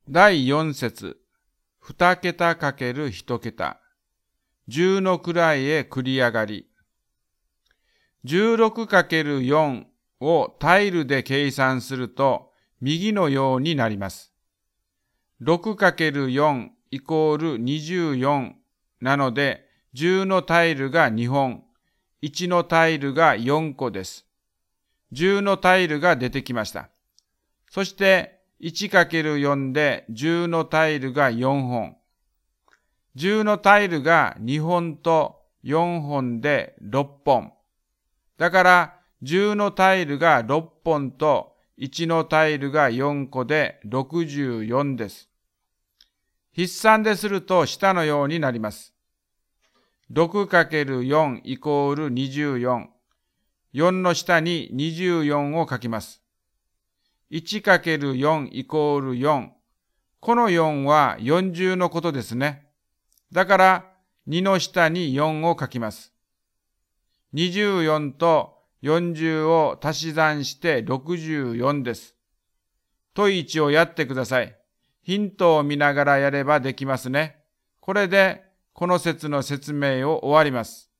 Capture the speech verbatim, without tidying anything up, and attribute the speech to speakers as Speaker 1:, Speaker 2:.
Speaker 1: だいよん節、二桁かける一桁。十の位へ繰り上がり。じゅうろくかけるよん をタイルで計算すると右のようになります。ろくかけるよん イコールにじゅうよんなのでじゅうのタイルがにほん、いちのタイルがよんこです。じゅうのタイルが出てきました。そして いちかけるよん でじゅうのタイルがよんほん。じゅうのタイルがにほんとよんほんでろっぽん。だからじゅうのタイルがろっぽんといちのタイルがよんこでろくじゅうよんです。筆算ですると下のようになります。ろくかけるよん イコールにじゅうよん。よんの下ににじゅうよんを書きます。いちかけるよん イコールよん。このよんはよんじゅうのことですね。だからにの下によんを書きます。にじゅうよんとよんじゅうを足し算してろくじゅうよんです。問いちをやってください。ヒントを見ながらやればできますね。これでこの節の説明を終わります。